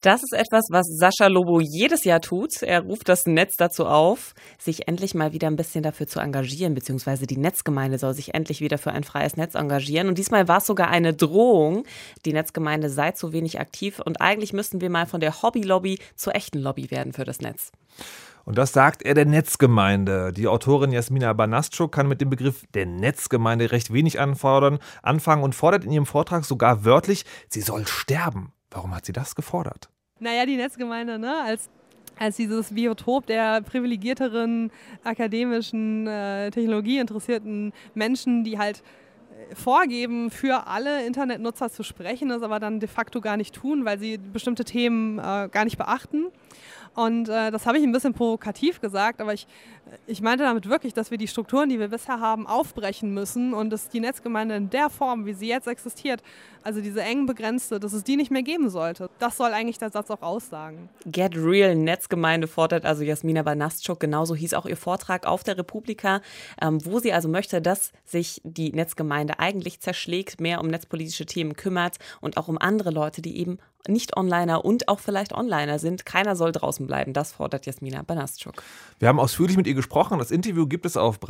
Das ist etwas, was Sascha Lobo jedes Jahr tut. Er ruft das Netz dazu auf, sich endlich mal wieder ein bisschen dafür zu engagieren, beziehungsweise die Netzgemeinde soll sich endlich wieder für ein freies Netz engagieren. Und diesmal war es sogar eine Drohung. Die Netzgemeinde sei zu wenig aktiv und eigentlich müssten wir mal von der Hobbylobby zur echten Lobby werden für das Netz. Und das sagt er der Netzgemeinde. Die Autorin Jasmina Banastschuk kann mit dem Begriff der Netzgemeinde recht wenig anfangen und fordert in ihrem Vortrag sogar wörtlich, sie soll sterben. Warum hat sie das gefordert? Naja, die Netzgemeinde, ne, als dieses Biotop der privilegierteren, akademischen, technologieinteressierten Menschen, die halt vorgeben, für alle Internetnutzer zu sprechen, das aber dann de facto gar nicht tun, weil sie bestimmte Themen gar nicht beachten. Und das habe ich ein bisschen provokativ gesagt, aber ich meinte damit wirklich, dass wir die Strukturen, die wir bisher haben, aufbrechen müssen und dass die Netzgemeinde in der Form, wie sie jetzt existiert, also diese eng begrenzte, dass es die nicht mehr geben sollte. Das soll eigentlich der Satz auch aussagen. Get Real Netzgemeinde fordert also Jasmina Banastschuk. Genauso hieß auch ihr Vortrag auf der Republika, wo sie also möchte, dass sich die Netzgemeinde eigentlich zerschlägt, mehr um netzpolitische Themen kümmert und auch um andere Leute, die eben nicht-Onliner und auch vielleicht Onliner sind. Keiner soll draußen bleiben. Das fordert Jasmina Banastschuk. Wir haben ausführlich mit ihr gesprochen. Das Interview gibt es auf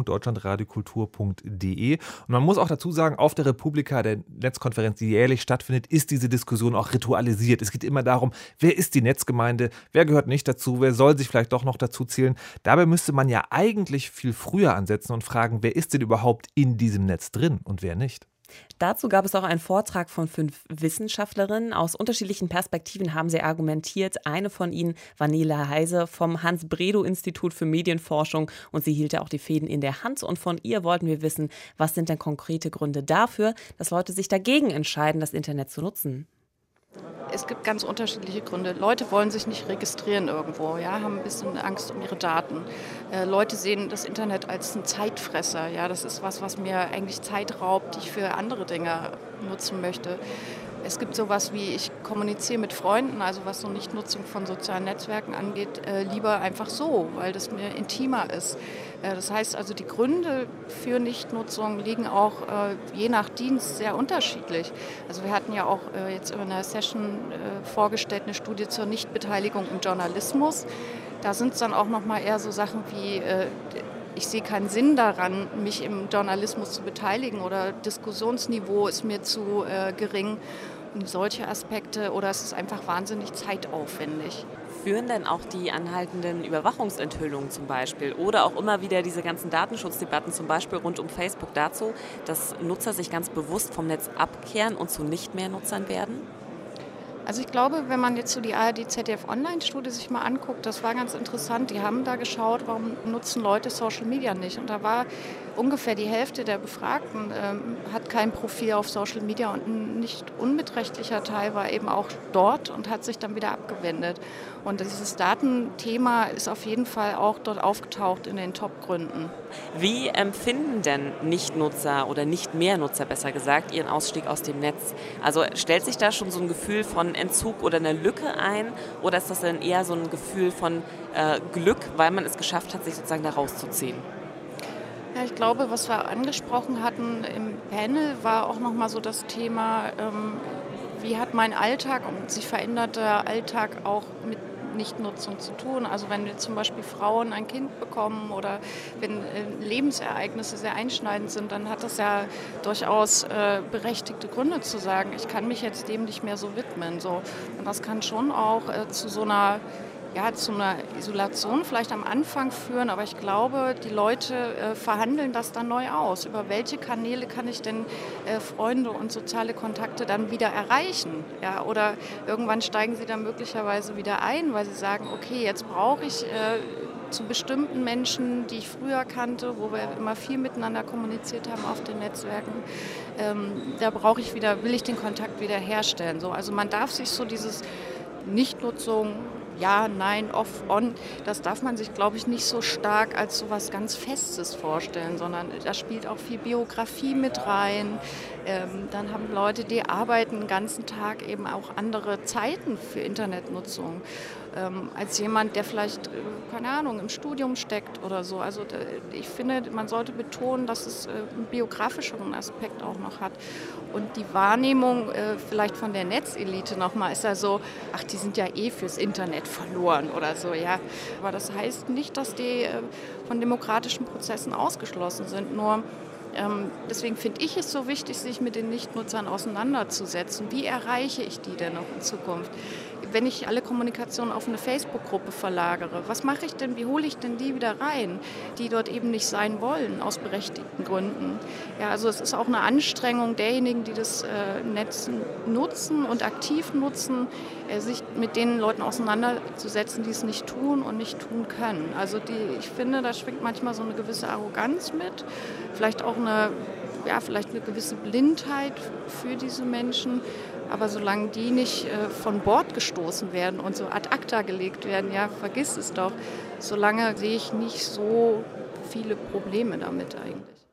breitband.deutschlandradiokultur.de. Und man muss auch dazu sagen, auf der Republika, der Netzkonferenz, die jährlich stattfindet, ist diese Diskussion auch ritualisiert. Es geht immer darum, wer ist die Netzgemeinde, wer gehört nicht dazu, wer soll sich vielleicht doch noch dazu zählen. Dabei müsste man ja eigentlich viel früher ansetzen und fragen, wer ist denn überhaupt in diesem Netz drin und wer nicht. Dazu gab es auch einen Vortrag von 5 Wissenschaftlerinnen. Aus unterschiedlichen Perspektiven haben sie argumentiert. Eine von ihnen war Nela Heise vom Hans-Bredow-Institut für Medienforschung und sie hielt ja auch die Fäden in der Hand. Und von ihr wollten wir wissen, was sind denn konkrete Gründe dafür, dass Leute sich dagegen entscheiden, das Internet zu nutzen? Es gibt ganz unterschiedliche Gründe. Leute wollen sich nicht registrieren irgendwo, ja, haben ein bisschen Angst um ihre Daten. Leute sehen das Internet als einen Zeitfresser. Ja, das ist was mir eigentlich Zeit raubt, die ich für andere Dinge nutzen möchte. Es gibt sowas wie, ich kommuniziere mit Freunden, also was so Nichtnutzung von sozialen Netzwerken angeht, lieber einfach so, weil das mir intimer ist. Das heißt also, die Gründe für Nichtnutzung liegen auch je nach Dienst sehr unterschiedlich. Also wir hatten ja auch jetzt in einer Session vorgestellt eine Studie zur Nichtbeteiligung im Journalismus. Da sind es dann auch nochmal eher so Sachen wie ich sehe keinen Sinn daran, mich im Journalismus zu beteiligen oder Diskussionsniveau ist mir zu gering und solche Aspekte oder es ist einfach wahnsinnig zeitaufwendig. Führen denn auch die anhaltenden Überwachungsenthüllungen zum Beispiel oder auch immer wieder diese ganzen Datenschutzdebatten zum Beispiel rund um Facebook dazu, dass Nutzer sich ganz bewusst vom Netz abkehren und zu nicht mehr Nutzern werden? Also ich glaube, wenn man jetzt so die ARD-ZDF-Online-Studie sich mal anguckt, das war ganz interessant. Die haben da geschaut, warum nutzen Leute Social Media nicht. Und da war ungefähr die Hälfte der Befragten hat kein Profil auf Social Media und ein nicht unbeträchtlicher Teil war eben auch dort und hat sich dann wieder abgewendet. Und dieses Datenthema ist auf jeden Fall auch dort aufgetaucht in den Top-Gründen. Wie empfinden denn Nichtnutzer oder nicht mehr Nutzer, besser gesagt, ihren Ausstieg aus dem Netz? Also stellt sich da schon so ein Gefühl von Entzug oder eine Lücke ein oder ist das dann eher so ein Gefühl von Glück, weil man es geschafft hat, sich sozusagen da rauszuziehen? Ja, ich glaube, was wir angesprochen hatten im Panel, war auch nochmal so das Thema, wie hat mein Alltag und sich veränderter Alltag auch mit Nichtnutzung zu tun. Also wenn jetzt zum Beispiel Frauen ein Kind bekommen oder wenn Lebensereignisse sehr einschneidend sind, dann hat das ja durchaus berechtigte Gründe zu sagen, ich kann mich jetzt dem nicht mehr so widmen. So. Und das kann schon auch zu einer Isolation vielleicht am Anfang führen, aber ich glaube, die Leute verhandeln das dann neu aus. Über welche Kanäle kann ich denn Freunde und soziale Kontakte dann wieder erreichen? Ja, oder irgendwann steigen sie dann möglicherweise wieder ein, weil sie sagen, okay, jetzt brauche ich zu bestimmten Menschen, die ich früher kannte, wo wir immer viel miteinander kommuniziert haben auf den Netzwerken, da will ich den Kontakt wieder herstellen. So, also man darf sich so dieses Nichtnutzung, ja, nein, off, on, das darf man sich, glaube ich, nicht so stark als so was ganz Festes vorstellen, sondern da spielt auch viel Biografie mit rein. Dann haben Leute, die arbeiten den ganzen Tag eben auch andere Zeiten für Internetnutzung. als jemand, der vielleicht, keine Ahnung, im Studium steckt oder so. Also ich finde, man sollte betonen, dass es einen biografischeren Aspekt auch noch hat. Und die Wahrnehmung vielleicht von der Netzelite nochmal ist ja so, ach, die sind ja eh fürs Internet verloren oder so, ja. Aber das heißt nicht, dass die von demokratischen Prozessen ausgeschlossen sind. Nur deswegen finde ich es so wichtig, sich mit den Nichtnutzern auseinanderzusetzen. Wie erreiche ich die denn noch in Zukunft? Wenn ich alle Kommunikation auf eine Facebook-Gruppe verlagere, was mache ich denn, wie hole ich denn die wieder rein, die dort eben nicht sein wollen, aus berechtigten Gründen? Ja, also es ist auch eine Anstrengung derjenigen, die das Netz nutzen und aktiv nutzen, sich mit den Leuten auseinanderzusetzen, die es nicht tun und nicht tun können. Also ich finde, da schwingt manchmal so eine gewisse Arroganz mit, vielleicht auch vielleicht eine gewisse Blindheit für diese Menschen. Aber solange die nicht von Bord gestoßen werden und so ad acta gelegt werden, ja, vergiss es doch, solange sehe ich nicht so viele Probleme damit eigentlich.